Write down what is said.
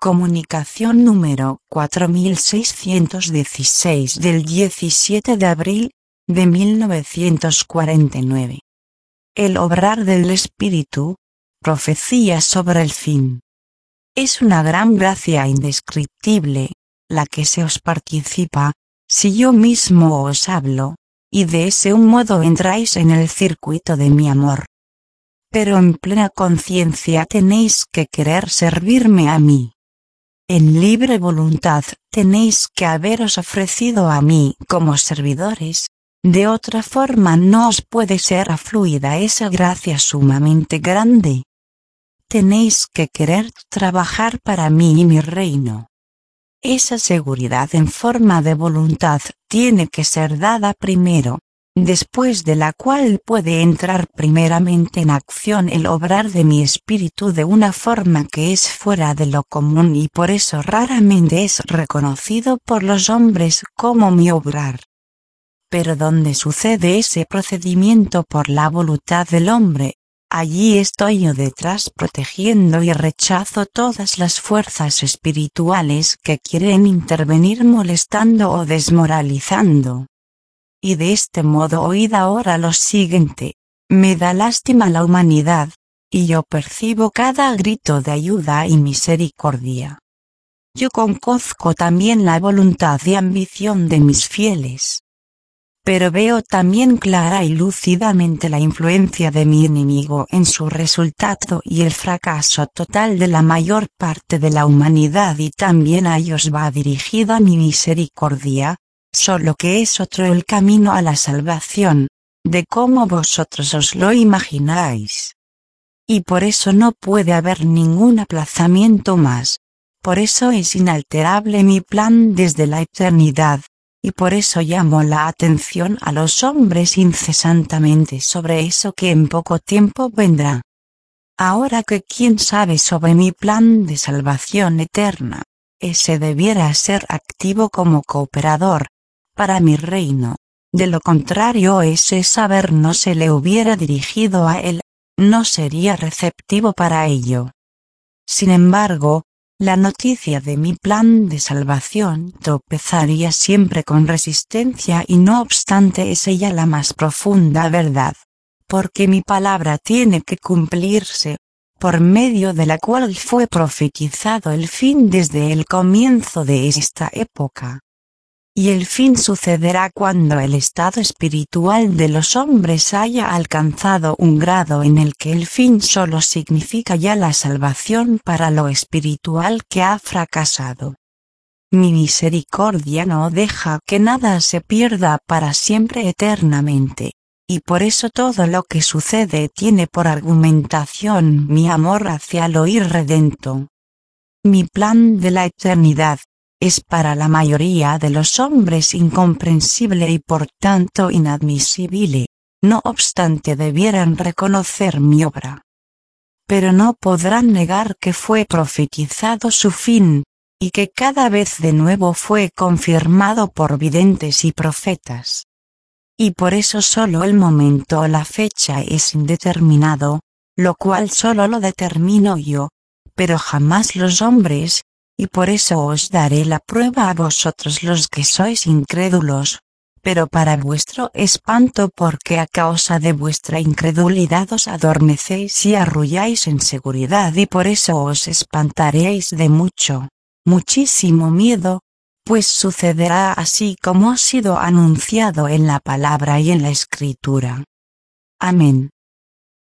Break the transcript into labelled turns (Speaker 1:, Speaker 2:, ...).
Speaker 1: Comunicación número 4616 del 17 de abril de 1949. El obrar del Espíritu, profecía sobre el fin. Es una gran gracia indescriptible, la que se os participa, si yo mismo os hablo, y de ese modo entráis en el circuito de mi amor. Pero en plena conciencia tenéis que querer servirme a mí. En libre voluntad tenéis que haberos ofrecido a mí como servidores, de otra forma no os puede ser afluida esa gracia sumamente grande. Tenéis que querer trabajar para mí y mi reino. Esa seguridad en forma de voluntad tiene que ser dada primero, después de la cual puede entrar primeramente en acción el obrar de mi espíritu de una forma que es fuera de lo común y por eso raramente es reconocido por los hombres como mi obrar. Pero donde sucede ese procedimiento por la voluntad del hombre, allí estoy yo detrás protegiendo y rechazo todas las fuerzas espirituales que quieren intervenir molestando o desmoralizando. Y de este modo oíd ahora lo siguiente: me da lástima la humanidad, y yo percibo cada grito de ayuda y misericordia. Yo conozco también la voluntad y ambición de mis fieles. Pero veo también clara y lúcidamente la influencia de mi enemigo en su resultado y el fracaso total de la mayor parte de la humanidad y también a ellos va dirigida mi misericordia, solo que es otro el camino a la salvación, de cómo vosotros os lo imagináis. Y por eso no puede haber ningún aplazamiento más, por eso es inalterable mi plan desde la eternidad. Y por eso llamo la atención a los hombres incesantemente sobre eso que en poco tiempo vendrá. Ahora que quien sabe sobre mi plan de salvación eterna, ese debiera ser activo como cooperador, para mi reino, de lo contrario ese saber no se le hubiera dirigido a él, no sería receptivo para ello. Sin embargo, la noticia de mi plan de salvación tropezaría siempre con resistencia y no obstante es ella la más profunda verdad, porque mi palabra tiene que cumplirse, por medio de la cual fue profetizado el fin desde el comienzo de esta época. Y el fin sucederá cuando el estado espiritual de los hombres haya alcanzado un grado en el que el fin solo significa ya la salvación para lo espiritual que ha fracasado. Mi misericordia no deja que nada se pierda para siempre eternamente, y por eso todo lo que sucede tiene por argumentación mi amor hacia lo irredento. Mi plan de la eternidad es para la mayoría de los hombres incomprensible y por tanto inadmisible, no obstante debieran reconocer mi obra. Pero no podrán negar que fue profetizado su fin, y que cada vez de nuevo fue confirmado por videntes y profetas. Y por eso solo el momento o la fecha es indeterminado, lo cual solo lo determino yo, pero jamás los hombres. Y por eso os daré la prueba a vosotros los que sois incrédulos, pero para vuestro espanto porque a causa de vuestra incredulidad os adormecéis y arrulláis en seguridad y por eso os espantaréis de muchísimo miedo, pues sucederá así como ha sido anunciado en la palabra y en la Escritura. Amén.